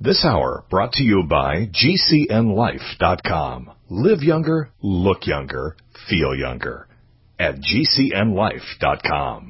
This hour brought to you by GCNLife.com. Live younger, look younger, feel younger at GCNLife.com.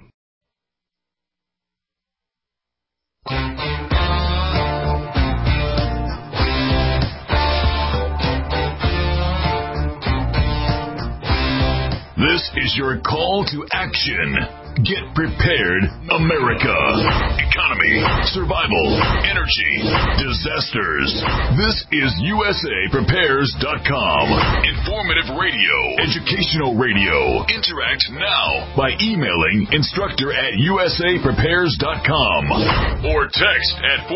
This is your call to action. Get prepared, America. Economy, survival, energy, disasters. This is USAPrepares.com. Informative radio, educational radio. Interact now by emailing instructor@USAPrepares.com or text at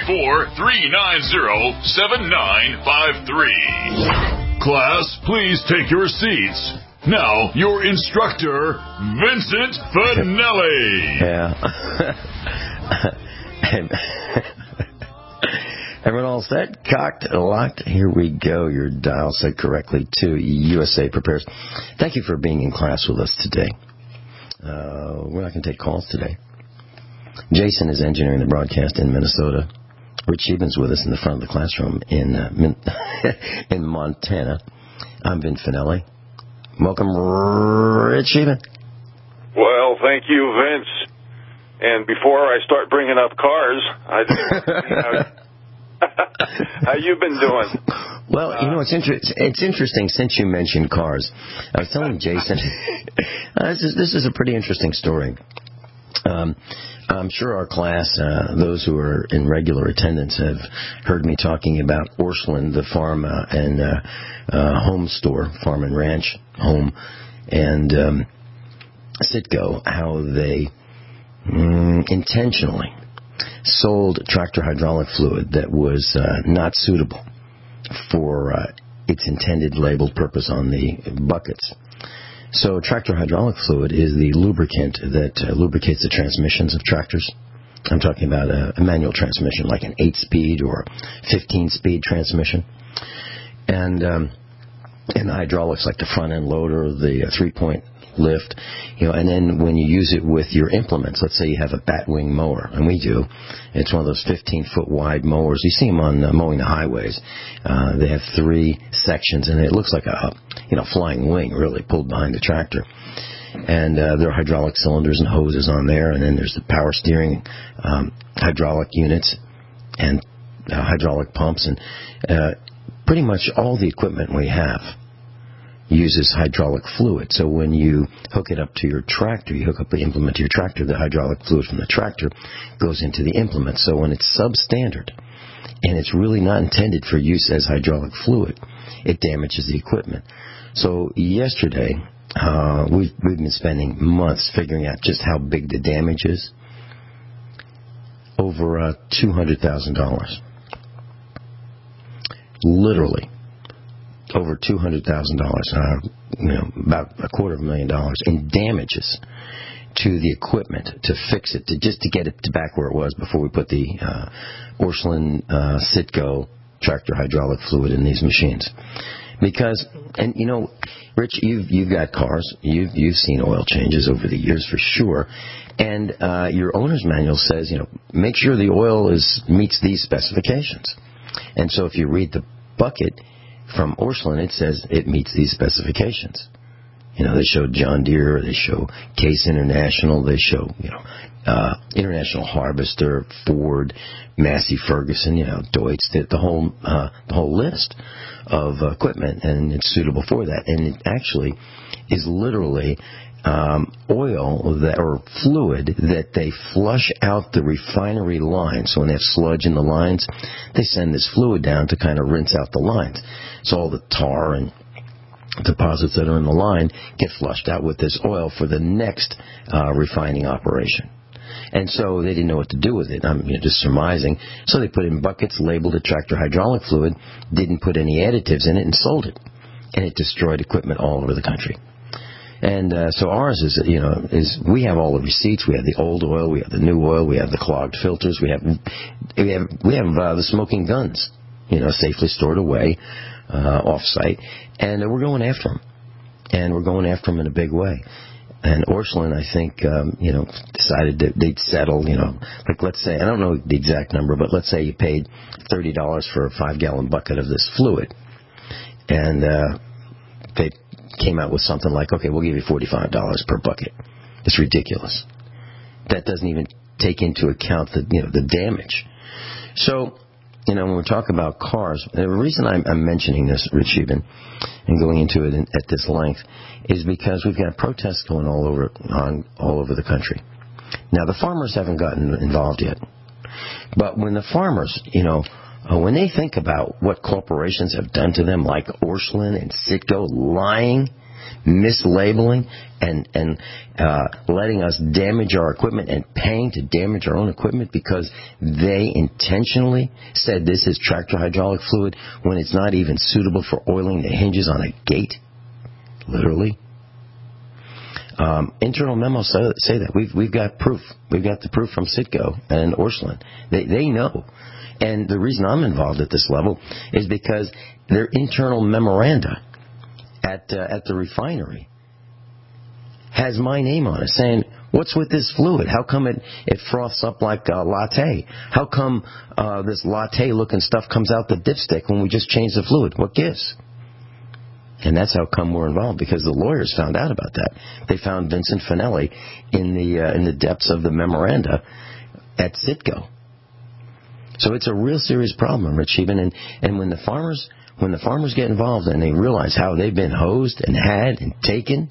434-390-7953. Class, please take your seats. Now, your instructor, Vincent Finelli. Yeah. Everyone all set? Cocked, locked? Here we go. Your dial set correctly to USA Prepares. Thank you for being in class with us today. We're not going to take calls today. Jason is engineering the broadcast in Minnesota. Rich Eben's with us in the front of the classroom in Montana. I'm Vin Finelli. Welcome, Rich Eben. Well, thank you, Vince. And before I start bringing up cars, how you been doing? Well, it's interesting since you mentioned cars. I was telling Jason, this is a pretty interesting story. I'm sure our class, those who are in regular attendance, have heard me talking about Orscheln, the farm and home store, farm and ranch home, and Citgo, how they intentionally sold tractor hydraulic fluid that was not suitable for its intended labeled purpose on the buckets. So tractor hydraulic fluid is the lubricant that lubricates the transmissions of tractors. I'm talking about a manual transmission, like an 8-speed or 15-speed transmission. And the hydraulics, like the front-end loader, the 3-point lift, and then when you use it with your implements, let's say you have a batwing mower, and we do. It's one of those 15-foot wide mowers. You see them on mowing the highways. They have 3 sections, and it looks like a flying wing, really, pulled behind the tractor. And there are hydraulic cylinders and hoses on there, and then there's the power steering hydraulic units and hydraulic pumps, and pretty much all the equipment we have uses hydraulic fluid. So when you hook it up to your tractor, you hook up the implement to your tractor, the hydraulic fluid from the tractor goes into the implement. So when it's substandard and it's really not intended for use as hydraulic fluid, it damages the equipment. So yesterday, we've been spending months figuring out just how big the damage is. Over $200,000. Literally. Over $200,000, about $250,000 in damages to the equipment to fix it, just to get it back where it was before we put the Orscheln Citgo tractor hydraulic fluid in these machines. Because, and Rich, you've got cars, you've seen oil changes over the years for sure, and your owner's manual says, make sure the oil meets these specifications. And so if you read the bucket from Orscheln, it says it meets these specifications. They show John Deere, they show Case International, they show, International Harvester, Ford, Massey Ferguson, Deutz, the whole list of equipment, and it's suitable for that. And it actually is literally oil or fluid that they flush out the refinery lines. So when they have sludge in the lines, they send this fluid down to kind of rinse out the lines. So all the tar and deposits that are in the line get flushed out with this oil for the next refining operation. And so they didn't know what to do with it. I'm just surmising. So they put it in buckets, labeled it tractor hydraulic fluid, didn't put any additives in it, and sold it. And it destroyed equipment all over the country. And so ours is we have all the receipts. We have the old oil, we have the new oil, we have the clogged filters, we have the smoking guns, safely stored away off-site, and we're going after them, and we're going after them in a big way. And Orscheln, I think, decided that they'd settle, like let's say, I don't know the exact number, but let's say you paid $30 for a 5-gallon bucket of this fluid. And they came out with something like, okay, we'll give you $45 per bucket. It's ridiculous. That doesn't even take into account the damage. So, when we talk about cars, the reason I'm mentioning this, Rich Eben, and going into it at this length, is because we've got protests going all over the country. Now, the farmers haven't gotten involved yet. But when the farmers, when they think about what corporations have done to them, like Orscheln and Citgo, lying, mislabeling, and letting us damage our equipment and paying to damage our own equipment because they intentionally said this is tractor hydraulic fluid when it's not even suitable for oiling the hinges on a gate, literally. Internal memos say that. We've got proof. We've got the proof from Citgo and Orscheln. They know. And the reason I'm involved at this level is because their internal memoranda at the refinery has my name on it saying, what's with this fluid? How come it froths up like a latte? How come this latte-looking stuff comes out the dipstick when we just change the fluid? What gives? And that's how come we're involved, because the lawyers found out about that. They found Vincent Finelli in the depths of the memoranda at Citgo. So it's a real serious problem, Rich Eben. And when the farmers get involved and they realize how they've been hosed and had and taken,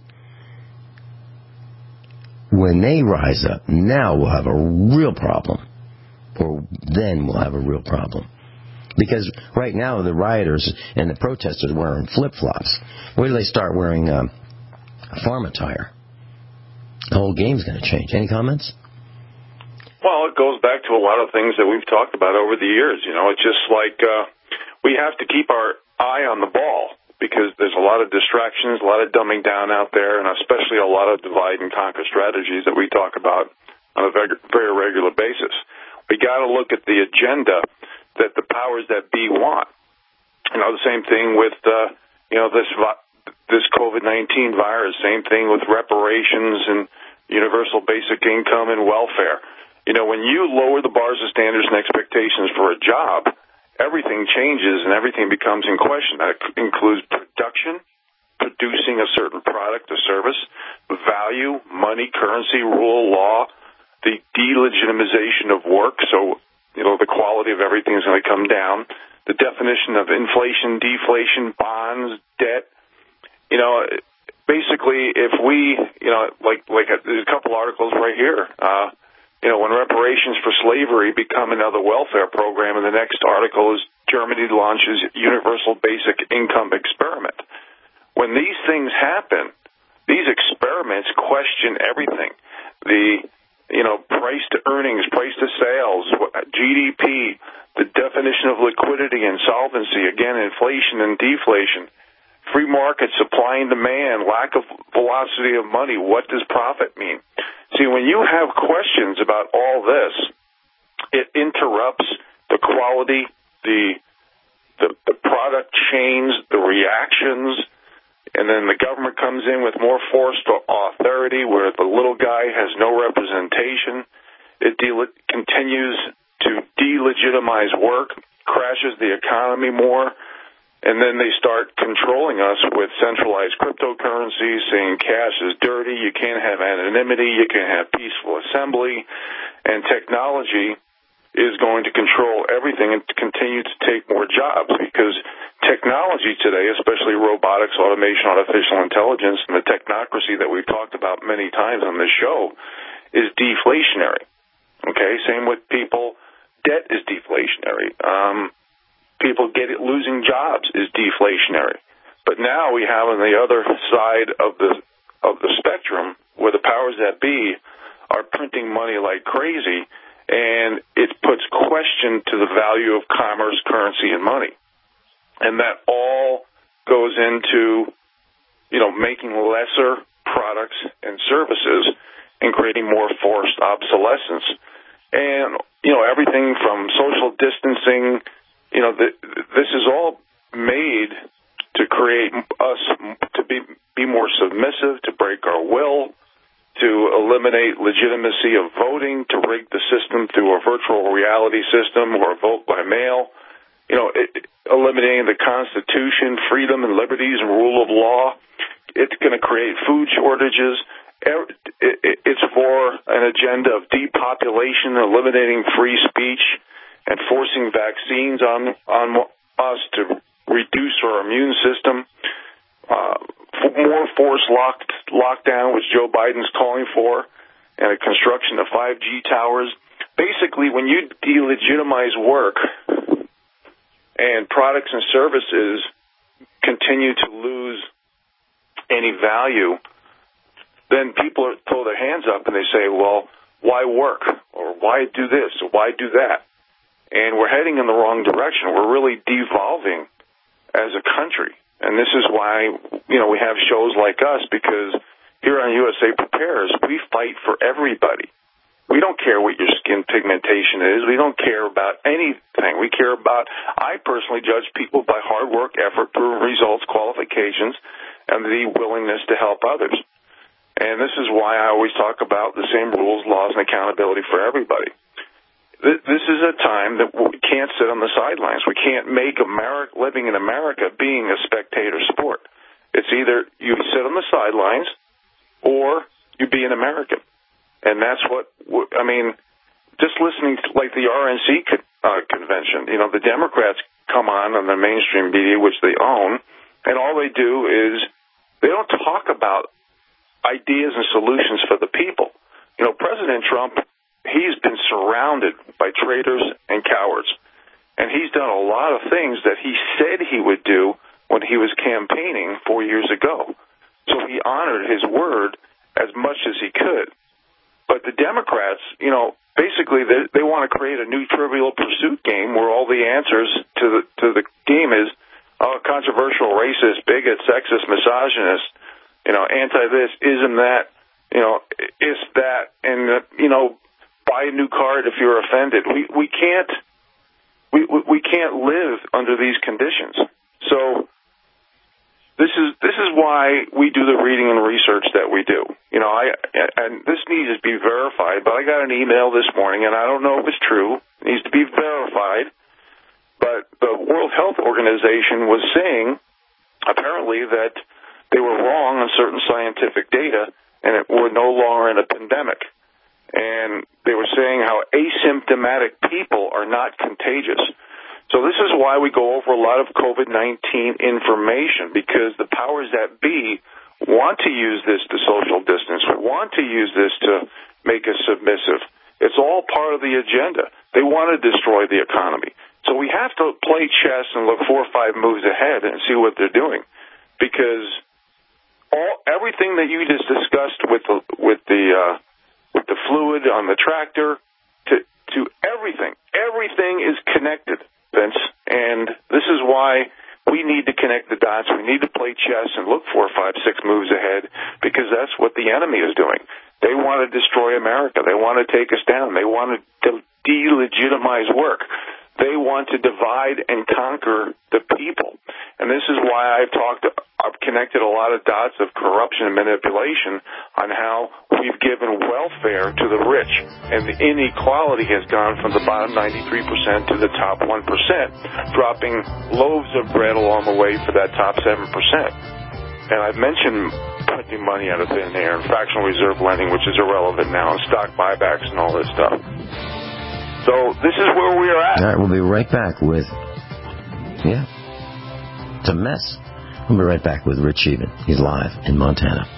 when they rise up, now we'll have a real problem. Or then we'll have a real problem. Because right now the rioters and the protesters are wearing flip-flops. Wait till they start wearing farm attire. The whole game's going to change. Any comments? Well, it goes back to a lot of things that we've talked about over the years. It's just like we have to keep our eye on the ball because there's a lot of distractions, a lot of dumbing down out there, and especially a lot of divide and conquer strategies that we talk about on a very regular basis. We got to look at the agenda that the powers that be want. The same thing with this COVID-19 virus. Same thing with reparations and universal basic income and welfare. When you lower the bars of standards and expectations for a job, everything changes and everything becomes in question. That includes production, producing a certain product or service, value, money, currency, rule, law, the delegitimization of work. So, the quality of everything is going to come down. The definition of inflation, deflation, bonds, debt. Basically, if we, there's a couple articles right here. When reparations for slavery become another welfare program, and the next article is Germany launches universal basic income experiment. When these things happen, these experiments question everything. The price to earnings, price to sales, GDP, the definition of liquidity and solvency, again, inflation and deflation, free market, supply and demand, lack of velocity of money, what does profit mean? See, when you have questions about all this, it interrupts the quality, the product chains, the reactions, and then the government comes in with more forced authority where the little guy has no representation. It continues to delegitimize work, crashes the economy more, and then they start controlling us with centralized cryptocurrencies, saying cash is dirty, you can't have anonymity, you can't have peaceful assembly, and technology is going to control everything and continue to take more jobs because technology today, especially robotics, automation, artificial intelligence, and the technocracy that we've talked about many times on this show is deflationary. Okay, same with people. Debt is deflationary. People losing jobs is deflationary. But now we have on the other side of the spectrum where the powers that be are printing money like crazy, and it puts question to the value of commerce, currency, and money. And that all goes into, making lesser products and services and creating more forced obsolescence. And, everything from social distancing, this is all made to create us to be more submissive, to break our will, to eliminate legitimacy of voting, to rig the system through a virtual reality system or a vote by mail, eliminating the Constitution, freedom and liberties and rule of law. It's going to create food shortages. It's for an agenda of depopulation, eliminating free speech, and forcing vaccines on us to reduce our immune system. More forced lockdown, which Joe Biden's calling for, and a construction of 5G towers. Basically, when you delegitimize work and products and services continue to lose any value, then people throw their hands up and they say, well, why work? Or why do this? Or why do that? And we're heading in the wrong direction. We're really devolving as a country. And this is why, we have shows like us, because here on USA Prepares, we fight for everybody. We don't care what your skin pigmentation is. We don't care about anything. We care about, I personally judge people by hard work, effort, proven results, qualifications, and the willingness to help others. And this is why I always talk about the same rules, laws, and accountability for everybody. This is a time that we can't sit on the sidelines. We can't make living in America being a spectator sport. It's either you sit on the sidelines or you be an American. And that's just listening to like the RNC convention, the Democrats come on the mainstream media, which they own, and all they do is they don't talk about ideas and solutions for the people. President Trump, he's been surrounded by traitors and cowards. And he's done a lot of things that he said he would do when he was campaigning 4 years ago. So he honored his word as much as he could. But the Democrats, basically they want to create a new Trivial Pursuit game where all the answers to the game is controversial, racist, bigot, sexist, misogynist, anti-this, isn't that, is that, and, buy a new card if you're offended. We can't live under these conditions. So this is why we do the reading and research that we do. And this needs to be verified, but I got an email this morning, and I don't know if it's true. It needs to be verified. But the World Health Organization was saying, apparently, that they were wrong on certain scientific data, and we're no longer in a pandemic. And they were saying how asymptomatic people are not contagious. So this is why we go over a lot of COVID-19 information, because the powers that be want to use this to social distance, want to use this to make us submissive. It's all part of the agenda. They want to destroy the economy. So we have to play chess and look 4 or 5 moves ahead and see what they're doing, because everything that you just discussed with the fluid on the tractor to everything is connected, Vince. And this is why we need to connect the dots. We need to play chess and look 4, 5, 6 moves ahead, because that's what the enemy is doing. They want to destroy America. They want to take us down. They want to delegitimize work. They want to divide and conquer the people. And this is why I've connected a lot of dots of corruption and manipulation on how we've given welfare to the rich. And the inequality has gone from the bottom 93% to the top 1%, dropping loaves of bread along the way for that top 7%. And I've mentioned printing money out of thin air and fractional reserve lending, which is irrelevant now, and stock buybacks and all this stuff. So this is where we are at. All right, we'll be right back with, it's a mess. We'll be right back with Rich Even. He's live in Montana.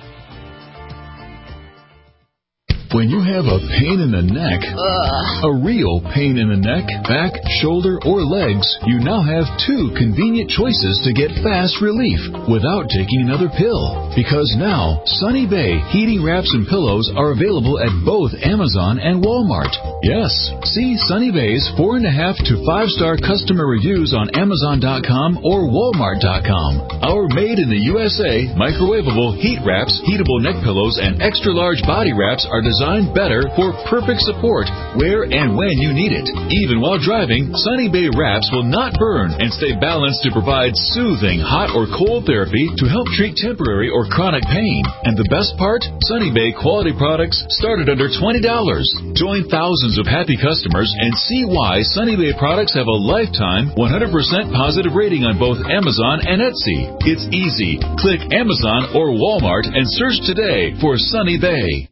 When you have a pain in the neck, a real pain in the neck, back, shoulder, or legs, you now have 2 convenient choices to get fast relief without taking another pill. Because now, Sunny Bay heating wraps and pillows are available at both Amazon and Walmart. Yes, see Sunny Bay's 4.5 to 5-star customer reviews on Amazon.com or Walmart.com. Our made in the USA, microwavable heat wraps, heatable neck pillows, and extra large body wraps are designed designed better for perfect support where and when you need it. Even while driving, Sunny Bay wraps will not burn and stay balanced to provide soothing hot or cold therapy to help treat temporary or chronic pain. And the best part? Sunny Bay quality products start at under $20. Join thousands of happy customers and see why Sunny Bay products have a lifetime 100% positive rating on both Amazon and Etsy. It's easy. Click Amazon or Walmart and search today for Sunny Bay.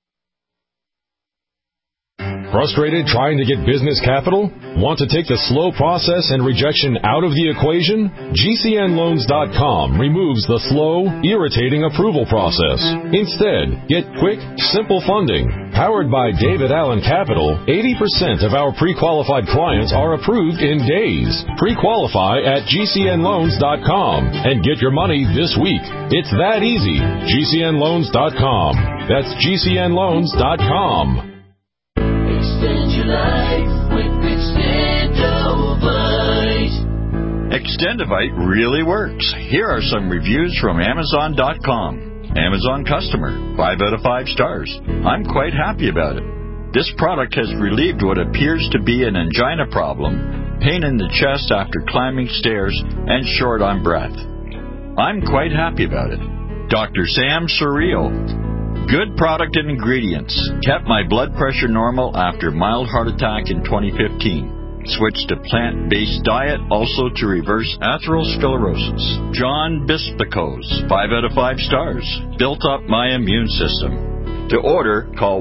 Frustrated trying to get business capital? Want to take the slow process and rejection out of the equation? GCNLoans.com removes the slow, irritating approval process. Instead, get quick, simple funding. Powered by David Allen Capital, 80% of our pre-qualified clients are approved in days. Pre-qualify at GCNLoans.com and get your money this week. It's that easy. GCNLoans.com. That's GCNLoans.com. Extend your life with Extendovite. Extendovite really works. Here are some reviews from Amazon.com. Amazon customer, 5 out of 5 stars. I'm quite happy about it. This product has relieved what appears to be an angina problem, pain in the chest after climbing stairs, and short on breath. I'm quite happy about it. Dr. Sam Surreal. Good product and ingredients. Kept my blood pressure normal after mild heart attack in 2015. Switched to plant-based diet, also to reverse atherosclerosis. John Bispicos, 5 out of 5 stars. Built up my immune system. To order, call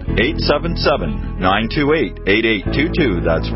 1-877-928-8822. That's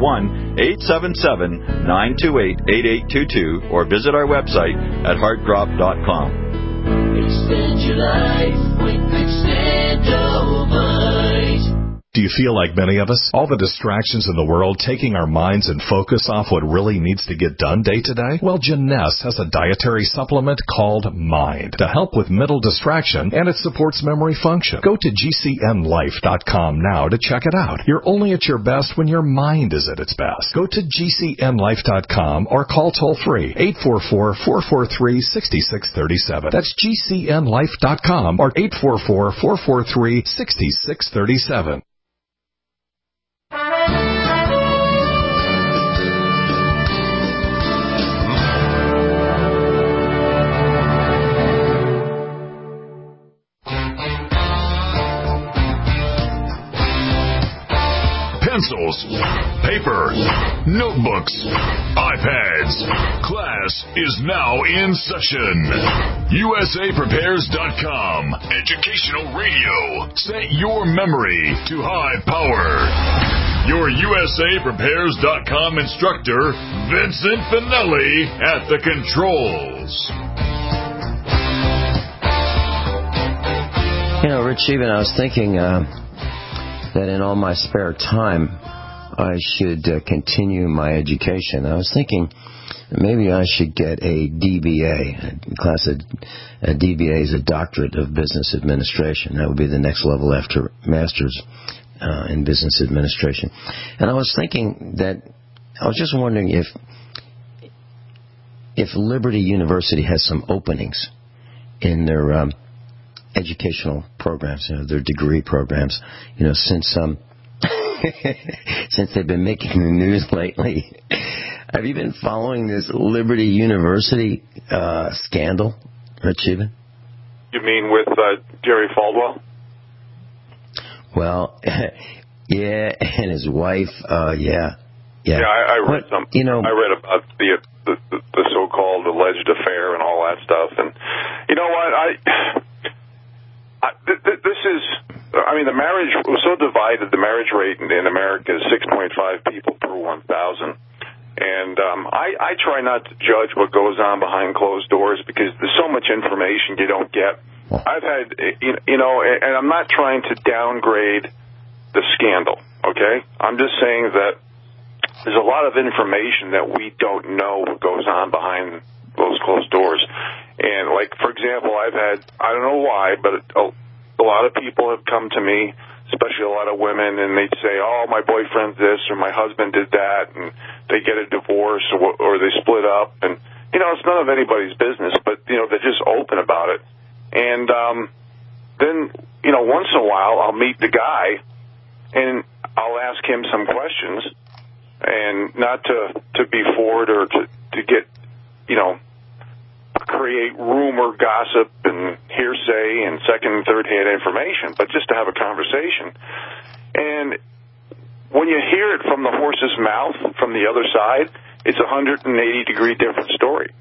1-877-928-8822. Or visit our website at heartdrop.com. Extend your life with Extendovite. Do you feel like many of us? All the distractions in the world taking our minds and focus off what really needs to get done day to day? Well, Jeunesse has a dietary supplement called Mind to help with mental distraction, and it supports memory function. Go to GCNLife.com now to check it out. You're only at your best when your mind is at its best. Go to GCNLife.com or call toll-free 844-443-6637. That's GCNLife.com or 844-443-6637. Pencils, paper, notebooks, iPads. Class is now in session. USAPrepares.com. Educational radio. Set your memory to high power. Your USAPrepares.com instructor, Vincent Finelli, at the controls. You know, Rich, even I was thinking that in all my spare time, I should continue my education. I was thinking maybe I should get a DBA. A DBA is a Doctorate of Business Administration. That would be the next level after Master's in Business Administration. And I was thinking that, I was just wondering if Liberty University has some openings in their educational programs, their degree programs, since since they've been making the news lately. Have you been following this Liberty University scandal, Rich Even? You mean with Jerry Falwell? Well, yeah, and his wife, yeah. Yeah, I read some. I read about the so-called alleged affair and all that stuff, and you know what? This is, the marriage was so divided. The marriage rate in America is 6.5 people per 1,000. And I try not to judge what goes on behind closed doors because there's so much information you don't get. I've had, and I'm not trying to downgrade the scandal, okay? I'm just saying that there's a lot of information that we don't know what goes on behind those closed doors. And, like, for example, I've had, I don't know why, but a lot of people have come to me, especially a lot of women, and they'd say, oh, my boyfriend's this or my husband did that, and they get a divorce or they split up. And, it's none of anybody's business, but, they're just open about it. And then once in a while I'll meet the guy and I'll ask him some questions, and not to be forward or to get, create rumor, gossip, and hearsay and second and third hand information, but just to have a conversation. And when you hear it from the horse's mouth, from the other side, it's a 180-degree different story.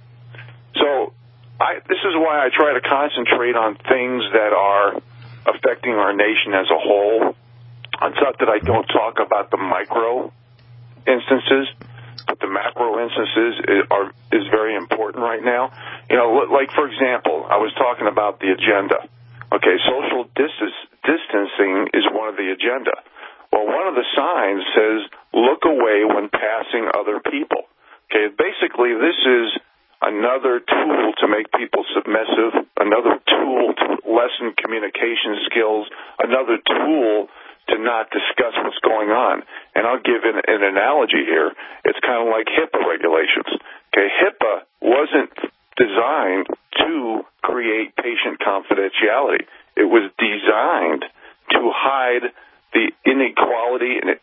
So this is why I try to concentrate on things that are affecting our nation as a whole. It's not that I don't talk about the micro instances, but the macro instances is very important right now. Like, for example, I was talking about the agenda. Okay, social distancing is one of the agenda. Well, one of the signs says, look away when passing other people. Okay, basically this is another tool to make people submissive, another tool to lessen communication skills, another tool to not discuss what's going on. And I'll give an analogy here. It's kind of like HIPAA regulations. Okay, HIPAA wasn't designed to create patient confidentiality. It was designed to hide the inequality and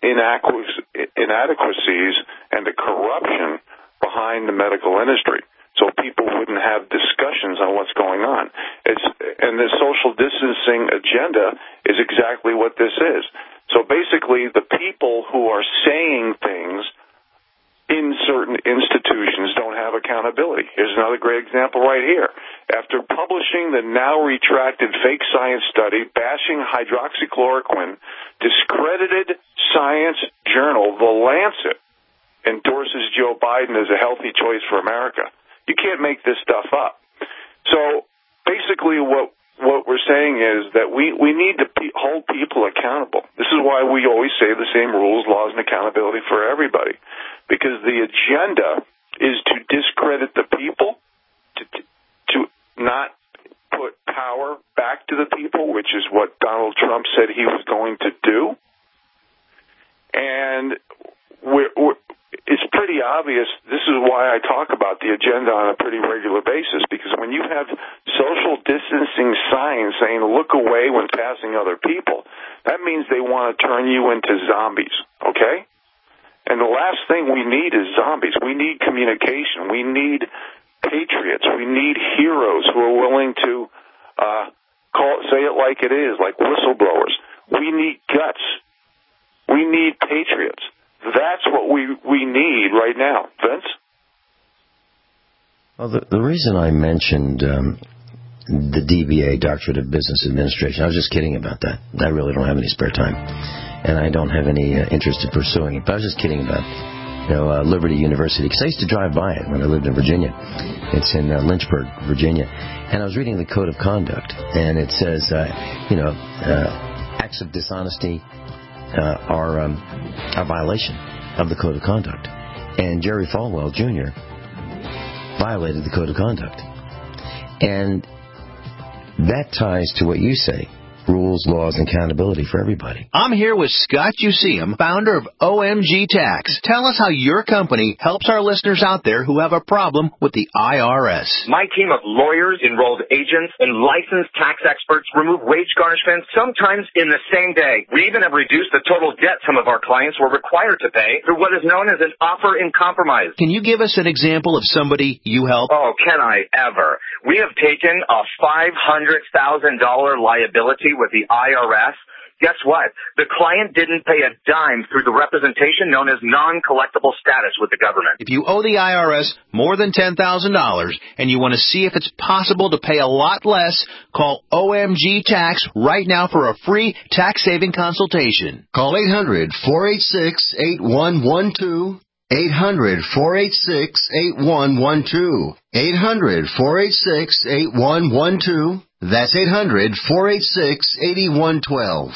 inadequacies and the corruption behind the medical industry, so people wouldn't have discussions on what's going on. And the social distancing agenda is exactly what this is. So basically, the people who are saying things in certain institutions don't have accountability. Here's another great example right here. After publishing the now retracted fake science study bashing hydroxychloroquine, discredited science journal The Lancet endorses Joe Biden as a healthy choice for America. You can't make this stuff up. So basically what we're saying is that we need to hold people accountable. This is why we always say the same rules, laws, and accountability for everybody, because the agenda is to discredit the people, to not put power back to the people, which is what Donald Trump said he was going to do. And it's pretty obvious. This is why I talk about the agenda on a pretty regular basis, because when you have social distancing signs saying look away when passing other people, that means they want to turn you into zombies, okay? And the last thing we need is zombies. We need communication. We need patriots. We need heroes who are willing to say it like it is, like whistleblowers. We need guts. We need patriots. That's what we need right now. Vince? Well, the reason I mentioned the DBA, Doctorate of Business Administration, I was just kidding about that. I really don't have any spare time, and I don't have any interest in pursuing it. But I was just kidding about Liberty University, because I used to drive by it when I lived in Virginia. It's in Lynchburg, Virginia. And I was reading the Code of Conduct, and it says, acts of dishonesty are a violation of the Code of Conduct. And Jerry Falwell, Jr. violated the Code of Conduct. And that ties to what you say. Rules, laws, and accountability for everybody. I'm here with Scott Useum, founder of OMG Tax. Tell us how your company helps our listeners out there who have a problem with the IRS. My team of lawyers, enrolled agents, and licensed tax experts remove wage garnishments sometimes in the same day. We even have reduced the total debt some of our clients were required to pay through what is known as an offer in compromise. Can you give us an example of somebody you help? Oh, can I ever? We have taken a $500,000 liability with the IRS. Guess what? The client didn't pay a dime through the representation known as non-collectible status with the government. If you owe the IRS more than $10,000 and you want to see if it's possible to pay a lot less, call OMG Tax right now for a free tax-saving consultation. Call 800-486-8112. 800-486-8112. 800-486-8112. That's 800-486-8112.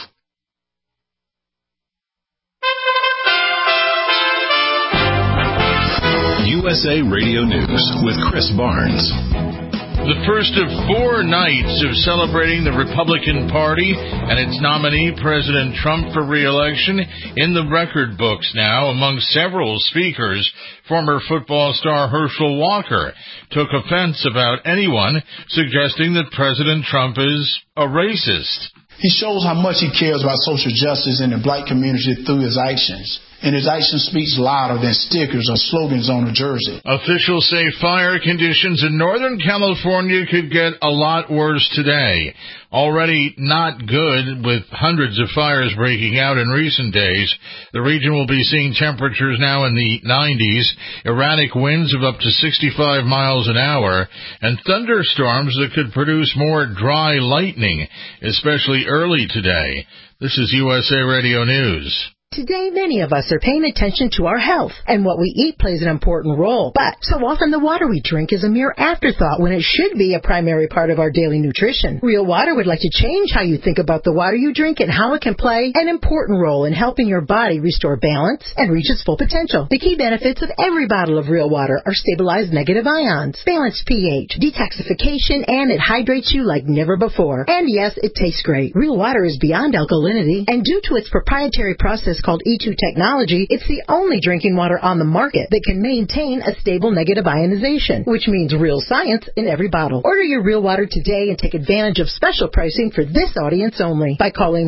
USA Radio News with Chris Barnes. The first of 4 nights of celebrating the Republican Party and its nominee, President Trump, for re-election in the record books now. Among several speakers, former football star Herschel Walker took offense about anyone suggesting that President Trump is a racist. He shows how much he cares about social justice in the black community through his actions. And his action speaks louder than stickers or slogans on a jersey. Officials say fire conditions in Northern California could get a lot worse today. Already not good, with hundreds of fires breaking out in recent days. The region will be seeing temperatures now in the 90s, erratic winds of up to 65 miles an hour, and thunderstorms that could produce more dry lightning, especially early today. This is USA Radio News. Today, many of us are paying attention to our health, and what we eat plays an important role. But so often the water we drink is a mere afterthought when it should be a primary part of our daily nutrition. Real Water would like to change how you think about the water you drink and how it can play an important role in helping your body restore balance and reach its full potential. The key benefits of every bottle of Real Water are stabilized negative ions, balanced pH, detoxification, and it hydrates you like never before. And yes, it tastes great. Real Water is beyond alkalinity, and due to its proprietary process called E2 technology, it's the only drinking water on the market that can maintain a stable negative ionization, which means real science in every bottle. Order your Real Water today and take advantage of special pricing for this audience only by calling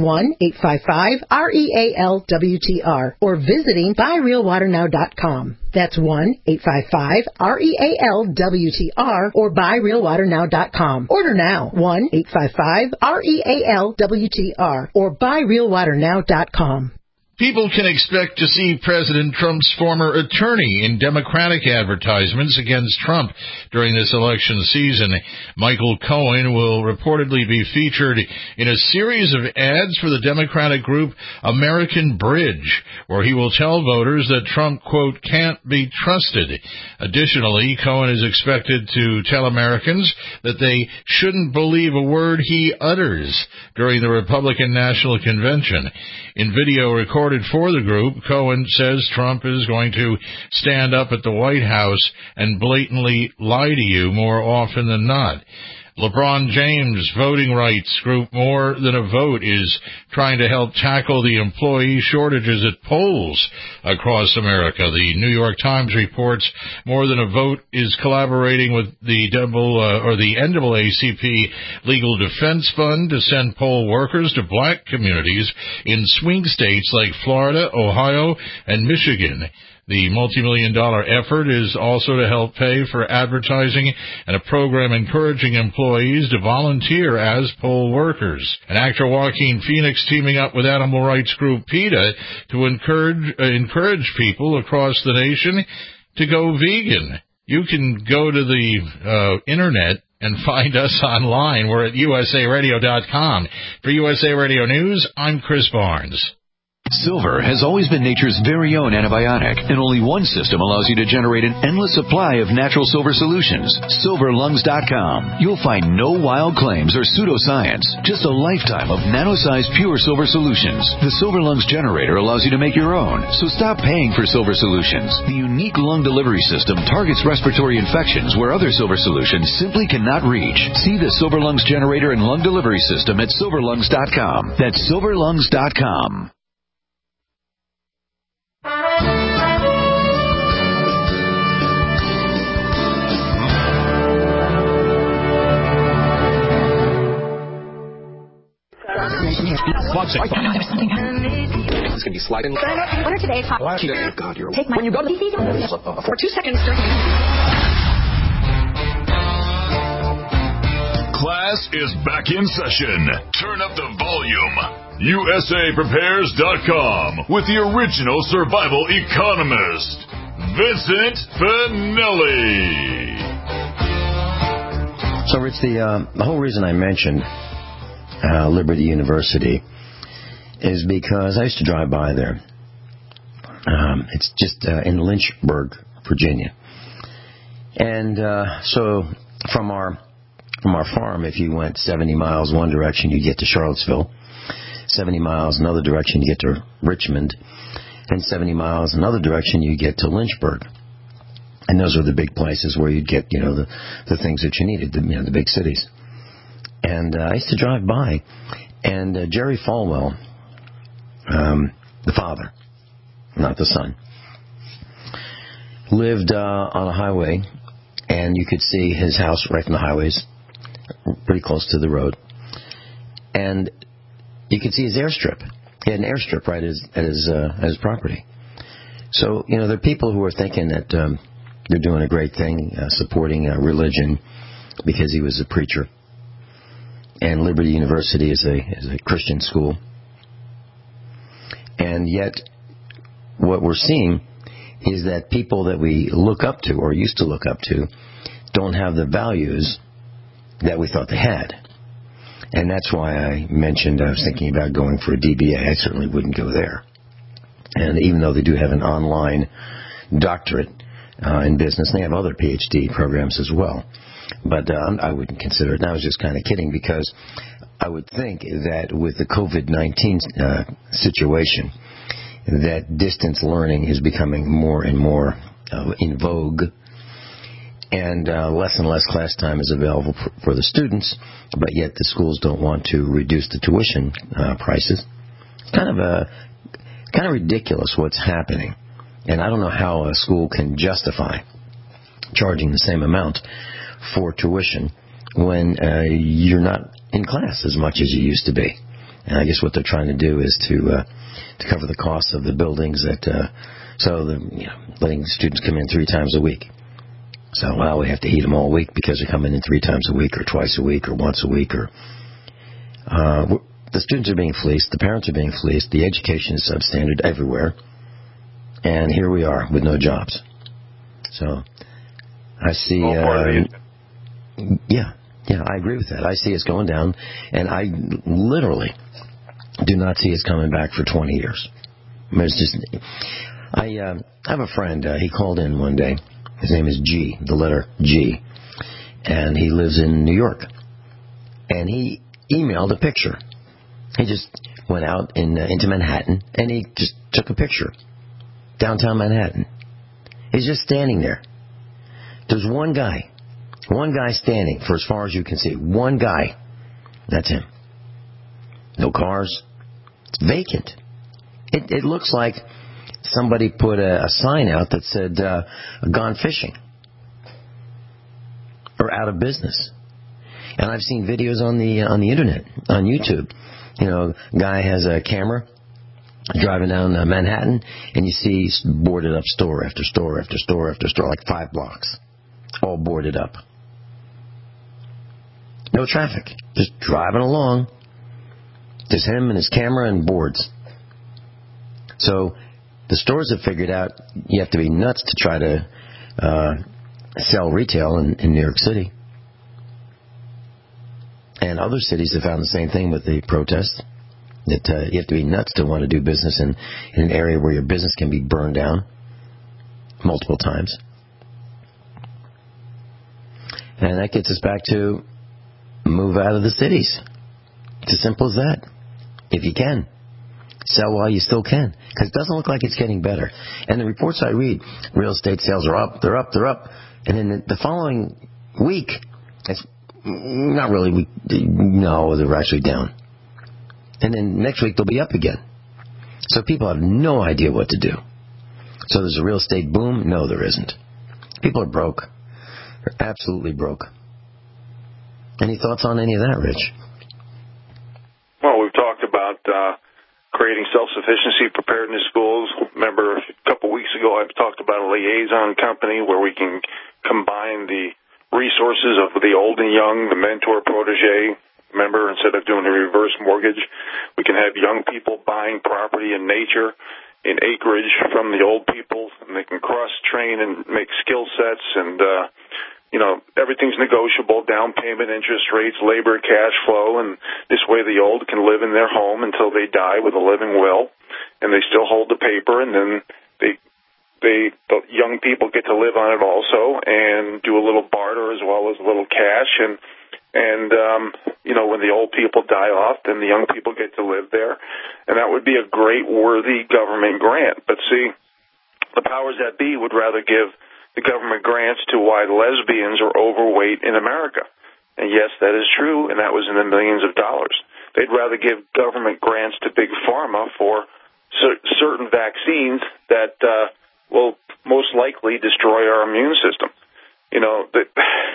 1-855-REAL-WTR or visiting buyrealwaternow.com. That's 1-855-REAL-WTR or buyrealwaternow.com. Order now, 1-855-REAL-WTR or buyrealwaternow.com. People can expect to see President Trump's former attorney in Democratic advertisements against Trump during this election season. Michael Cohen will reportedly be featured in a series of ads for the Democratic group American Bridge, where he will tell voters that Trump, quote, can't be trusted. Additionally, Cohen is expected to tell Americans that they shouldn't believe a word he utters during the Republican National Convention. In video recorded for the group, Cohen says Trump is going to stand up at the White House and blatantly lie to you more often than not. LeBron James' voting rights group More Than a Vote is trying to help tackle the employee shortages at polls across America. The New York Times reports More Than a Vote is collaborating with the NAACP Legal Defense Fund to send poll workers to black communities in swing states like Florida, Ohio, and Michigan. The multi-million-dollar effort is also to help pay for advertising and a program encouraging employees to volunteer as poll workers. And actor Joaquin Phoenix teaming up with animal rights group PETA to encourage people across the nation to go vegan. You can go to the internet and find us online. We're at usaradio.com. For USA Radio News, I'm Chris Barnes. Silver has always been nature's very own antibiotic, and only one system allows you to generate an endless supply of natural silver solutions. SilverLungs.com. You'll find no wild claims or pseudoscience, just a lifetime of nano-sized pure silver solutions. The Silver Lungs generator allows you to make your own, so stop paying for silver solutions. The unique lung delivery system targets respiratory infections where other silver solutions simply cannot reach. See the Silver Lungs generator and lung delivery system at SilverLungs.com. That's SilverLungs.com. It's going to be sliding. What are today's hot? God, you're take my when you go to the for 2 seconds. Class is back in session. Turn up the volume. USAPrepares.com with the original survival economist, Vincent Finelli. So, Rich, the whole reason I mentioned Liberty University is because I used to drive by there. It's just in Lynchburg, Virginia. And so from our farm, if you went 70 miles one direction, you get to Charlottesville. 70 miles another direction, you get to Richmond. And 70 miles another direction, you get to Lynchburg. And those are the big places where you'd get, the things that you needed, the big cities. And I used to drive by, and Jerry Falwell, the father, not the son, lived on a highway, and you could see his house right from the highways, pretty close to the road. And You could see his airstrip. He had an airstrip right at his property. So, there are people who are thinking that they're doing a great thing, supporting religion because he was a preacher. And Liberty University is a Christian school. And yet, what we're seeing is that people that we look up to, or used to look up to, don't have the values that we thought they had. And that's why I mentioned I was thinking about going for a DBA. I certainly wouldn't go there. And even though they do have an online doctorate in business, they have other PhD programs as well. But I wouldn't consider it. And I was just kind of kidding, because I would think that with the COVID-19 situation, that distance learning is becoming more and more in vogue, and less class time is available for the students, but yet the schools don't want to reduce the tuition prices. It's kind of ridiculous what's happening, and I don't know how a school can justify charging the same amount for tuition when you're not in class as much as you used to be. And I guess what they're trying to do is to cover the costs of the buildings letting students come in 3 times a week. So, we have to heat them all week because they're coming in 3 times a week, or twice a week, or once a week. Or the students are being fleeced, the parents are being fleeced, the education is substandard everywhere, and here we are with no jobs. So, I see. Yeah, I agree with that. I see it's going down, and I literally do not see us coming back for 20 years. I mean, it's just, I have a friend. He called in one day. His name is G, the letter G, and he lives in New York. And he emailed a picture. He just went out into Manhattan, and he just took a picture. Downtown Manhattan. He's just standing there. There's one guy standing for as far as you can see. One guy. That's him. No cars. It's vacant. It looks like somebody put a sign out that said, gone fishing. Or out of business. And I've seen videos on the internet, on YouTube. Guy has a camera driving down Manhattan, and you see boarded up store after store after store after store, like 5 blocks. All boarded up. No traffic. Just driving along. Just him and his camera and boards. So the stores have figured out you have to be nuts to try to sell retail in New York City. And other cities have found the same thing with the protests. That you have to be nuts to want to do business in an area where your business can be burned down multiple times. And that gets us back to move out of the cities. It's as simple as that. If you can. Sell while you still can. Because it doesn't look like it's getting better. And the reports I read, real estate sales are up, they're up, they're up. And then the following week, it's not really, no, they're actually down. And then next week they'll be up again. So people have no idea what to do. So there's a real estate boom? No, there isn't. People are broke. They're absolutely broke. Any thoughts on any of that, Rich? Well, we've talked about creating self-sufficiency preparedness schools. Remember, a couple weeks ago I talked about a liaison company where we can combine the resources of the old and young, the mentor-protege. Remember, instead of doing a reverse mortgage, we can have young people buying property in nature, in acreage from the old people, and they can cross-train and make skill sets, and everything's negotiable, down payment, interest rates, labor, cash flow, and this way the old can live in their home until they die with a living will, and they still hold the paper, and then the young people get to live on it also and do a little barter as well as a little cash, and when the old people die off, then the young people get to live there, and that would be a great, worthy government grant. But see, the powers that be would rather give the government grants to why lesbians are overweight in America. And yes, that is true, and that was in the millions of dollars. They'd rather give government grants to Big Pharma for certain vaccines that will most likely destroy our immune system.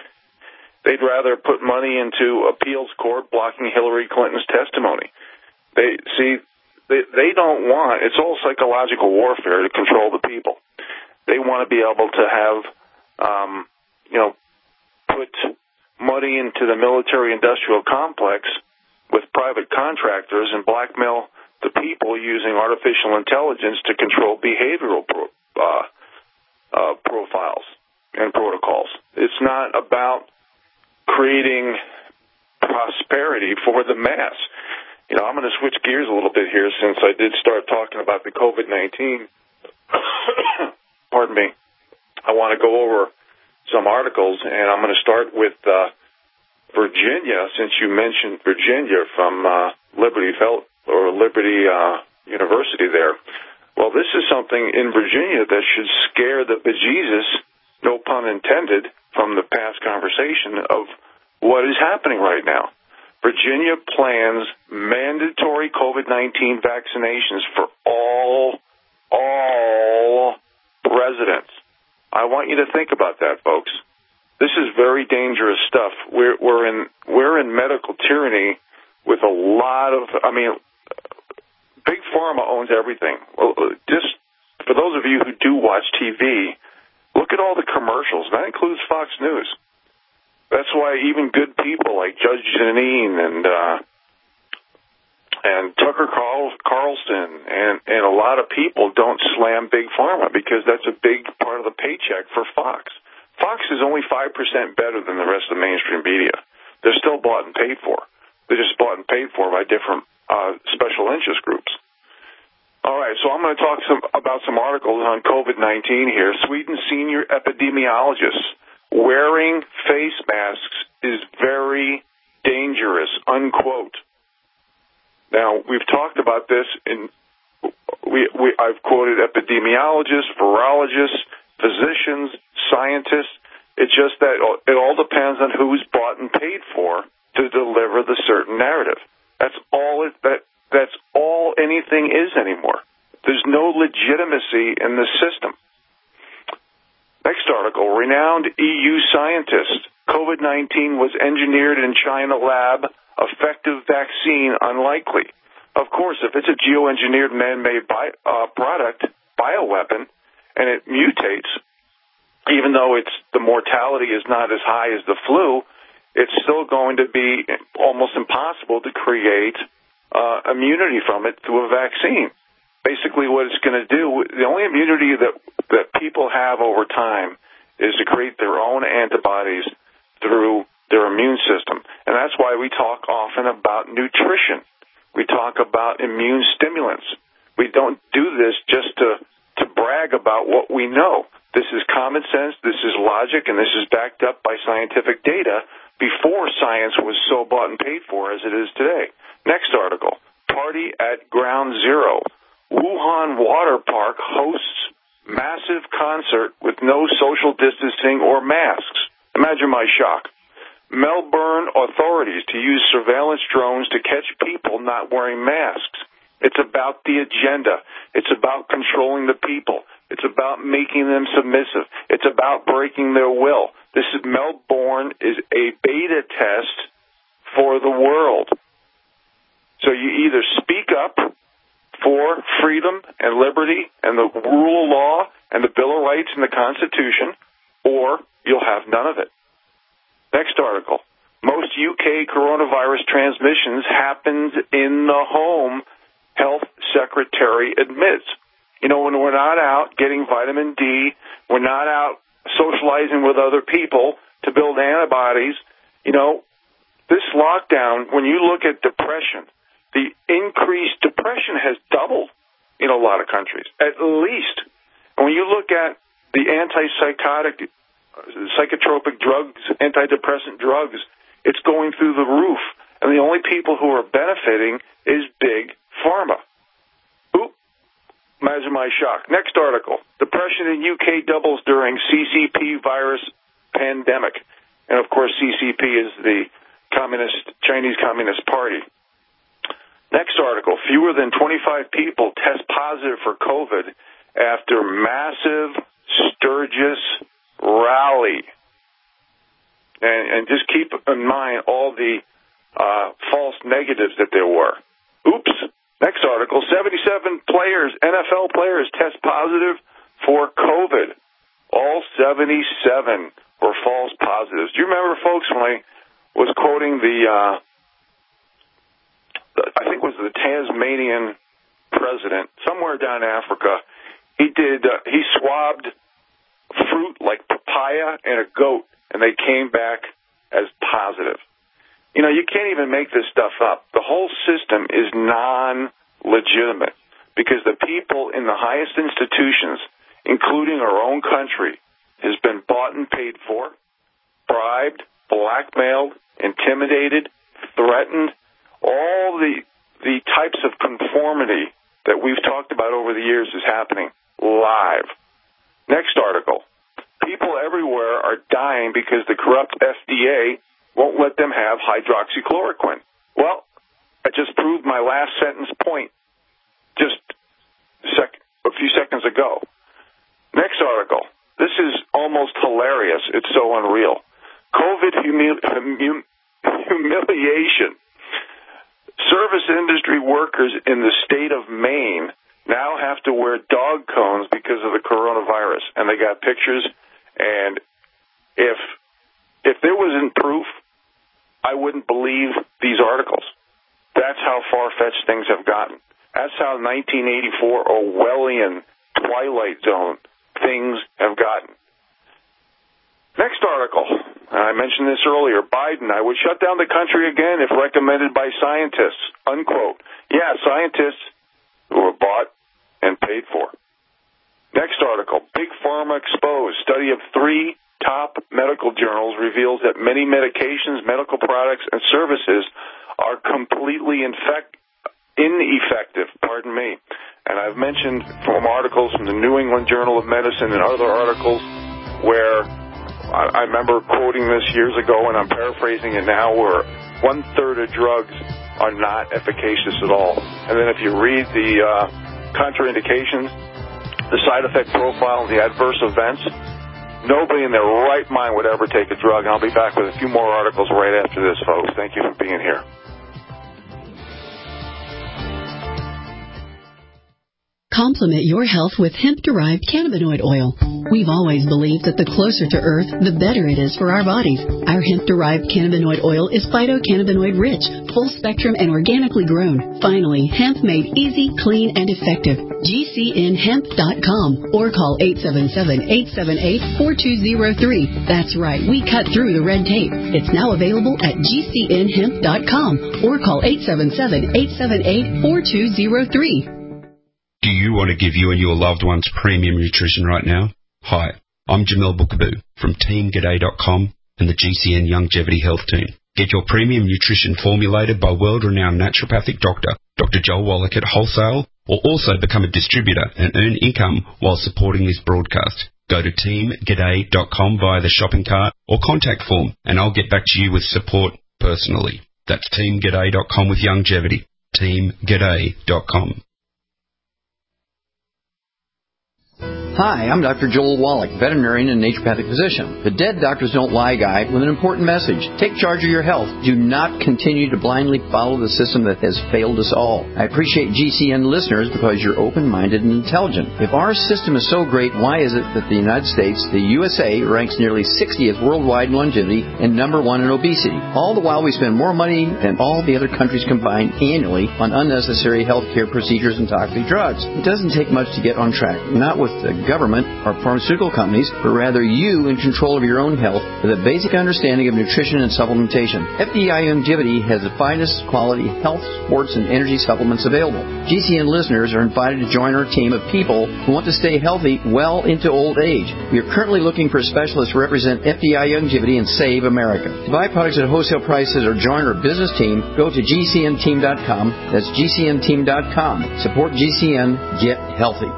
They'd rather put money into appeals court blocking Hillary Clinton's testimony. They don't want, it's all psychological warfare to control the people. They want to be able to have, put money into the military-industrial complex with private contractors and blackmail the people using artificial intelligence to control behavioral profiles and protocols. It's not about creating prosperity for the mass. I'm going to switch gears a little bit here since I did start talking about the COVID-19. Pardon me. I want to go over some articles, and I'm going to start with Virginia, since you mentioned Virginia from Liberty University there. Well, this is something in Virginia that should scare the bejesus, no pun intended, from the past conversation of what is happening right now. Virginia plans mandatory COVID-19 vaccinations for all residents. I want you to think about that, folks. This is very dangerous stuff. We're in medical tyranny with a lot of, Big Pharma owns everything. Just for those of you who do watch TV, look at all the commercials. That includes Fox News. That's why even good people like Judge Jeanine and Tucker Carlson and a lot of people don't slam Big Pharma because that's a big part of the paycheck for Fox. Fox is only 5% better than the rest of the mainstream media. They're still bought and paid for. They're just bought and paid for by different special interest groups. All right, so I'm going to talk about some articles on COVID-19 here. Sweden's senior epidemiologists: wearing face masks is very dangerous, unquote. Now, we've talked about this, I've quoted epidemiologists, virologists, physicians, scientists. It's just that it all depends on who's bought and paid for to deliver the certain narrative. That's all anything is anymore. There's no legitimacy in the system. Next article: renowned EU scientist: COVID-19 was engineered in China lab. Effective vaccine unlikely. Of course, if it's a geoengineered man-made product, bioweapon, and it mutates, even though the mortality is not as high as the flu, it's still going to be almost impossible to create immunity from it through a vaccine. Basically, what it's going to do, the only immunity that people have over time is to create their own antibodies through their immune system. And that's why we talk often about nutrition. We talk about immune stimulants. We don't do this just to brag about what we know. This is common sense, this is logic, and this is backed up by scientific data before science was so bought and paid for as it is today. Next article: party at Ground Zero. Wuhan Water Park hosts massive concert with no social distancing or masks. Imagine my shock. Melbourne authorities to use surveillance drones to catch people not wearing masks. It's about the agenda. It's about controlling the people. It's about making them submissive. It's about breaking their will. Melbourne is a beta test for the world. So you either speak up for freedom and liberty and the rule of law and the Bill of Rights and the Constitution, or you'll have none of it. Next article: most UK coronavirus transmissions happens in the home, Health Secretary admits. When we're not out getting vitamin D, we're not out socializing with other people to build antibodies. This lockdown, when you look at depression, the increased depression has doubled in a lot of countries, at least. And when you look at the psychotropic drugs, antidepressant drugs, it's going through the roof. And the only people who are benefiting is Big Pharma. Imagine my shock. Next article: depression in UK doubles during CCP virus pandemic. And of course, CCP is the Chinese Communist Party. Next article: fewer than 25 people test positive for COVID after massive Sturgis rally. And just keep in mind all the false negatives that there were. Oops. Next article, 77 players, NFL players, test positive for COVID. All 77 were false positives. Do you remember, folks, when I was quoting I think it was the Tasmanian president, somewhere down in Africa, he swabbed fruit like papaya and a goat, and they came back as positive. You know, you can't even make this stuff up. The whole system is non-legitimate because the people in the highest institutions, including our own country, has been bought and paid for, bribed, blackmailed, intimidated, threatened. All the types of conformity that we've talked about over the years is happening live. Next article. People everywhere are dying because the corrupt FDA won't let them have hydroxychloroquine. Well, I just proved my last sentence point just a few seconds ago. Next article. This is almost hilarious. It's so unreal. COVID humiliation. Service industry workers in the state of Maine now have to wear dog cones because of the coronavirus. And they got pictures. And if there wasn't proof, I wouldn't believe these articles. That's how far-fetched things have gotten. That's how 1984 Orwellian Twilight Zone things have gotten. Next article. I mentioned this earlier. Biden, I would shut down the country again if recommended by scientists. Unquote. Yeah, scientists who are bought and paid for. Next article. Big Pharma exposed. Study of 3 top medical journals reveals that many medications, medical products, and services are completely ineffective. Pardon me. And I've mentioned from articles from the New England Journal of Medicine and other articles where I remember quoting this years ago, and I'm paraphrasing it now, where 1/3 of drugs are not efficacious at all. And then if you read the contraindications, the side effect profile, and the adverse events, nobody in their right mind would ever take a drug. And I'll be back with a few more articles right after this, folks. Thank you for being here. Complement your health with hemp-derived cannabinoid oil. We've always believed that the closer to Earth, the better it is for our bodies. Our hemp-derived cannabinoid oil is phytocannabinoid-rich, full-spectrum, and organically grown. Finally, hemp made easy, clean, and effective. GCNhemp.com or call 877-878-4203. That's right, we cut through the red tape. It's now available at GCNhemp.com or call 877-878-4203. Do you want to give you and your loved ones premium nutrition right now? Hi, I'm Jamel Bookaboo from TeamGaday.com and the GCN Longevity Health Team. Get your premium nutrition formulated by world-renowned naturopathic doctor, Dr. Joel Wallach at Wholesale, or also become a distributor and earn income while supporting this broadcast. Go to TeamGaday.com via the shopping cart or contact form, and I'll get back to you with support personally. That's TeamGaday.com with longevity. TeamGaday.com. Hi, I'm Dr. Joel Wallach, veterinarian and naturopathic physician. The Dead Doctors Don't Lie guy with an important message. Take charge of your health. Do not continue to blindly follow the system that has failed us all. I appreciate GCN listeners because you're open-minded and intelligent. If our system is so great, why is it that the United States, the USA, ranks nearly 60th worldwide in longevity and number 1 in obesity? All the while we spend more money than all the other countries combined annually on unnecessary healthcare procedures and toxic drugs. It doesn't take much to get on track. Not with the government or pharmaceutical companies, but rather you in control of your own health with a basic understanding of nutrition and supplementation. FDI Longevity has the finest quality health, sports, and energy supplements available. GCN listeners are invited to join our team of people who want to stay healthy well into old age. We are currently looking for specialists to represent FDI Longevity and Save America. To buy products at wholesale prices or join our business team, go to GCNteam.com. That's GCNteam.com. Support GCN. Get healthy.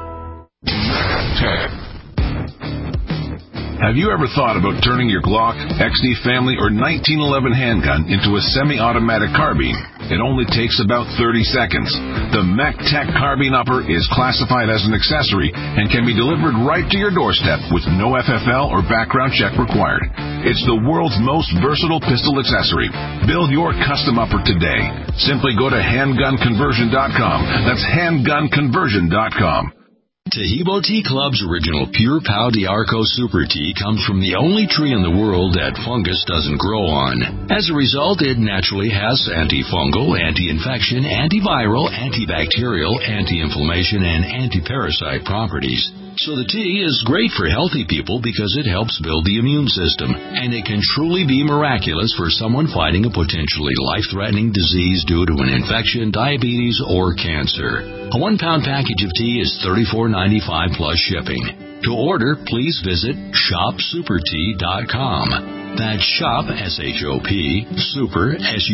Have you ever thought about turning your Glock, XD family, or 1911 handgun into a semi-automatic carbine? It only takes about 30 seconds. The MECTEC Carbine Upper is classified as an accessory and can be delivered right to your doorstep with no FFL or background check required. It's the world's most versatile pistol accessory. Build your custom upper today. Simply go to handgunconversion.com. That's handgunconversion.com. Tahibo Tea Club's original Pure Pau d'Arco Super Tea comes from the only tree in the world that fungus doesn't grow on. As a result, it naturally has antifungal, anti-infection, antiviral, antibacterial, anti-inflammation, and anti-parasite properties. So the tea is great for healthy people because it helps build the immune system, and it can truly be miraculous for someone fighting a potentially life-threatening disease due to an infection, diabetes, or cancer. A 1-pound package of tea is $34.95 plus shipping. To order, please visit shopsupertea.com. That's shop, S-H-O-P, super,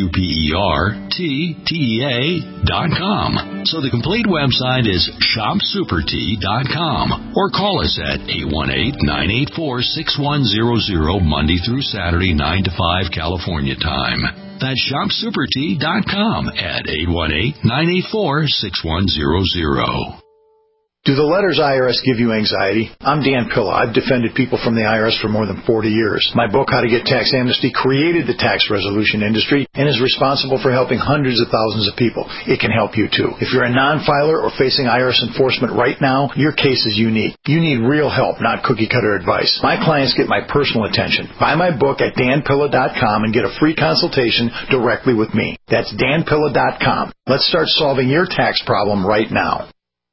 S-U-P-E-R-T-T-E-A.com. So the complete website is shopsupertea.com, or call us at 818-984-6100 Monday through Saturday, 9 to 5 California time. That's shopsupertea.com at 818-984-6100. Do the letters IRS give you anxiety? I'm Dan Pilla. I've defended people from the IRS for more than 40 years. My book, How to Get Tax Amnesty, created the tax resolution industry and is responsible for helping hundreds of thousands of people. It can help you too. If you're a non-filer or facing IRS enforcement right now, your case is unique. You need real help, not cookie-cutter advice. My clients get my personal attention. Buy my book at danpilla.com and get a free consultation directly with me. That's danpilla.com. Let's start solving your tax problem right now.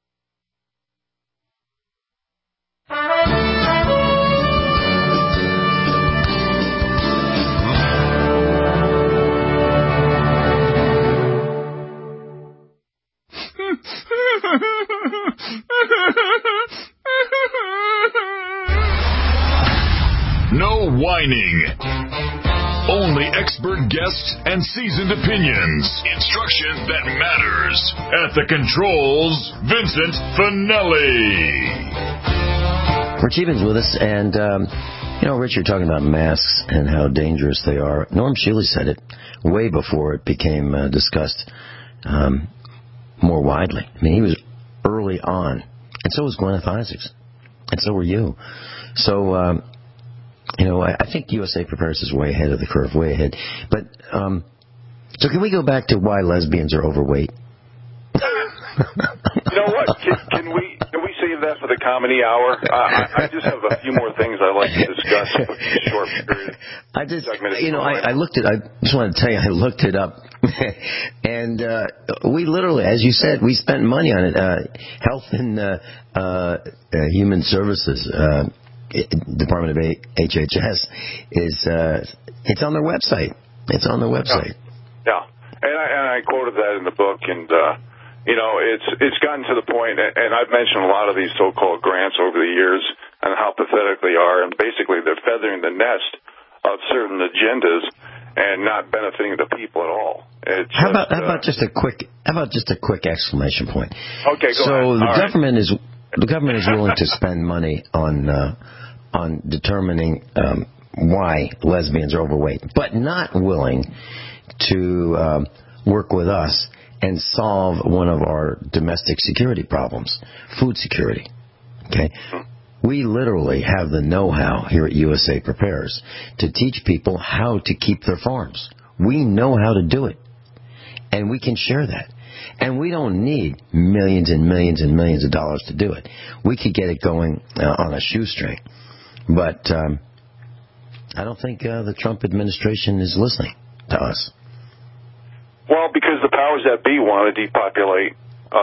No whining. Only expert guests and seasoned opinions. Instruction that matters. At the controls, Vincent Finelli. Rich Evans with us, and Rich, you're talking about masks and how dangerous they are. Norm Shealy said it way before it became discussed more widely. I mean, he was early on, and so was Gwyneth Isaacs, and so were you. So, I think USA Prepares is way ahead of the curve, way ahead. But, so can we go back to why lesbians are overweight? You know what? Can we save that for the comedy hour? I just have a few more things I'd like to discuss in a short period. I just wanted to tell you, I looked it up. And we literally, as you said, we spent money on it. Health and Human Services, Department of HHS, it's on their website. It's on their website. Yeah. And I quoted that in the book, and it's gotten to the point, and I've mentioned a lot of these so-called grants over the years and how pathetic they are, and basically they're feathering the nest of certain agendas and not benefiting the people at all. How about just a quick exclamation point? Okay, go ahead. So the government is willing to spend money on determining why lesbians are overweight, but not willing to work with us and solve one of our domestic security problems, food security. Okay? We literally have the know-how here at USA Prepares to teach people how to keep their farms. We know how to do it, and we can share that. And we don't need millions and millions and millions of dollars to do it. We could get it going on a shoestring. But I don't think the Trump administration is listening to us. Well, because the powers that be want to depopulate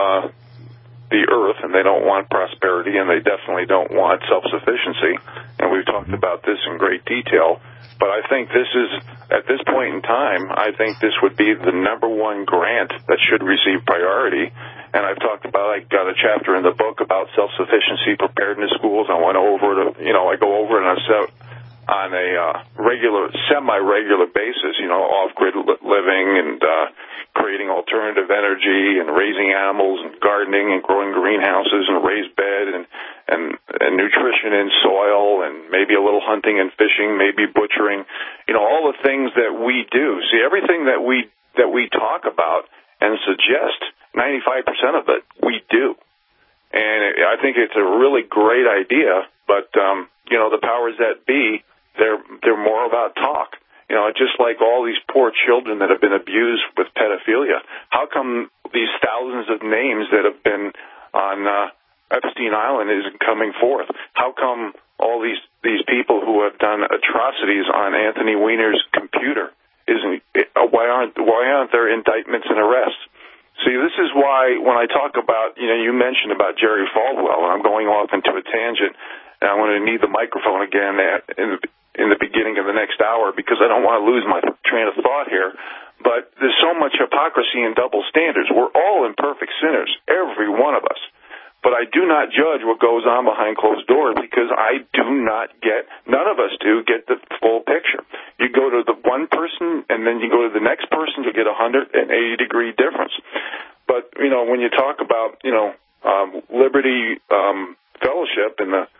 the earth, and they don't want prosperity, and they definitely don't want self-sufficiency. And we've talked about this in great detail. But I think this is, at this point in time, I think this would be the number one grant that should receive priority. And I've talked about, I got a chapter in the book about self-sufficiency preparedness schools. I went over it, I go over it on a semi-regular basis, off-grid living and creating alternative energy and raising animals and gardening and growing greenhouses and raised bed and nutrition in soil and maybe a little hunting and fishing, maybe butchering, all the things that we do. See, everything that we that we talk about and suggest, 95% of it we do. And I think it's a really great idea, but, the powers that be, they're more about talk. Just like all these poor children that have been abused with pedophilia. How come these thousands of names that have been on Epstein Island isn't coming forth? How come all these people who have done atrocities on Anthony Weiner's computer why aren't there indictments and arrests? See, this is why when I talk about, you mentioned about Jerry Falwell, and I'm going off into a tangent, and I'm going to need the microphone again in the beginning of the next hour because I don't want to lose my train of thought here. But there's so much hypocrisy and double standards. We're all imperfect sinners, every one of us. But I do not judge what goes on behind closed doors because none of us do get the full picture. You go to the one person and then you go to the next person, you get a 180-degree difference. But, when you talk about, Liberty Fellowship and the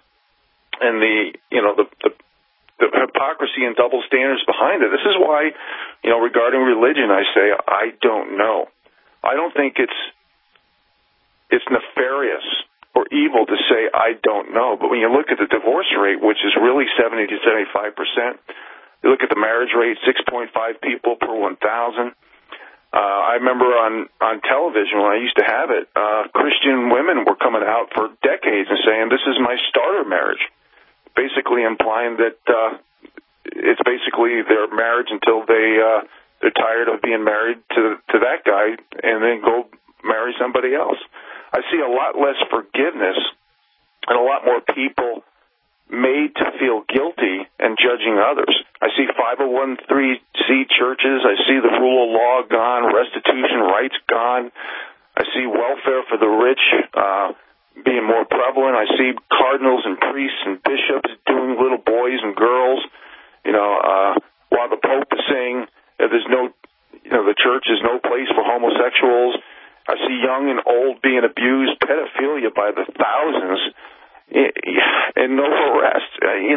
hypocrisy and double standards behind it, this is why, regarding religion, I say I don't know. I don't think it's nefarious or evil to say I don't know. But when you look at the divorce rate, which is really 70 to 75%, you look at the marriage rate, 6.5 people per 1,000. I remember on television when I used to have it, Christian women were coming out for decades and saying, this is my starter marriage, basically implying that it's basically their marriage until they're tired of being married to that guy and then go marry somebody else. I see a lot less forgiveness and a lot more people made to feel guilty and judging others. I see 501c churches. I see the rule of law gone, restitution rights gone. I see welfare for the rich being more prevalent. I see cardinals and priests and bishops doing little boys and girls. While the Pope is saying the church is no place for homosexuals. I see young and old being abused, pedophilia by the thousands, and no arrest.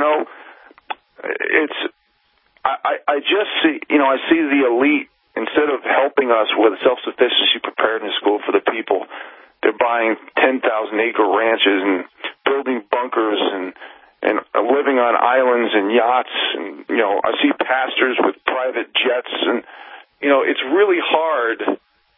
I just see, I see the elite, instead of helping us with self-sufficiency preparedness school for the people, they're buying 10,000-acre ranches and building bunkers and living on islands and yachts. And, I see pastors with private jets. And, it's really hard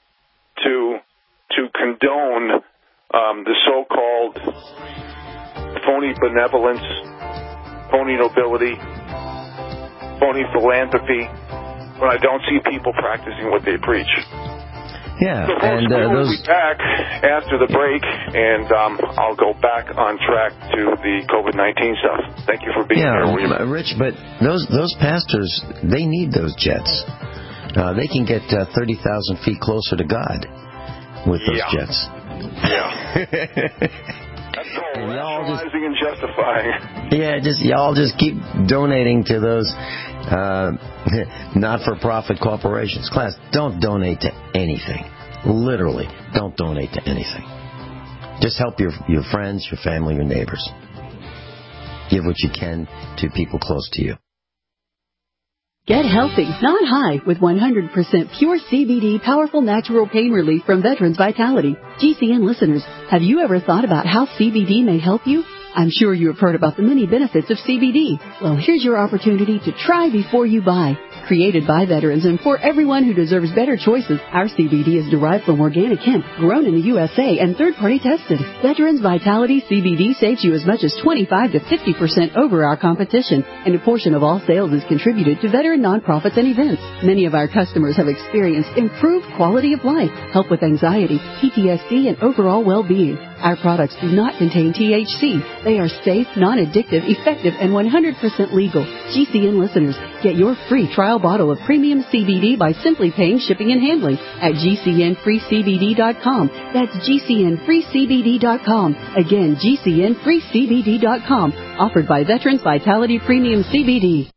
to condone the so-called phony benevolence, phony nobility, phony philanthropy, when I don't see people practicing what they preach. Yeah, so folks, we'll be back after the break, and I'll go back on track to the COVID-19 stuff. Thank you for being here, William. Rich, but those pastors, they need those jets. They can get 30,000 feet closer to God with those jets. Yeah. That's all rationalizing and justifying. Yeah, y'all just keep donating to those not-for-profit corporations. Class, don't donate to anything. Literally, don't donate to anything. Just help your friends, your family, your neighbors. Give what you can to people close to you. Get healthy, not high, with 100% pure CBD powerful natural pain relief from Veterans Vitality. GCN listeners, have you ever thought about how CBD may help you? I'm sure you have heard about the many benefits of CBD. Well, here's your opportunity to try before you buy. Created by veterans and for everyone who deserves better choices, our CBD is derived from organic hemp, grown in the USA and third-party tested. Veterans Vitality CBD saves you as much as 25 to 50% over our competition, and a portion of all sales is contributed to veteran nonprofits and events. Many of our customers have experienced improved quality of life, help with anxiety, PTSD, and overall well-being. Our products do not contain THC. They are safe, non-addictive, effective, and 100% legal. GCN listeners, get your free trial bottle of premium CBD by simply paying shipping and handling at GCNFreeCBD.com. That's GCNFreeCBD.com. Again, GCNFreeCBD.com. Offered by Veterans Vitality Premium CBD.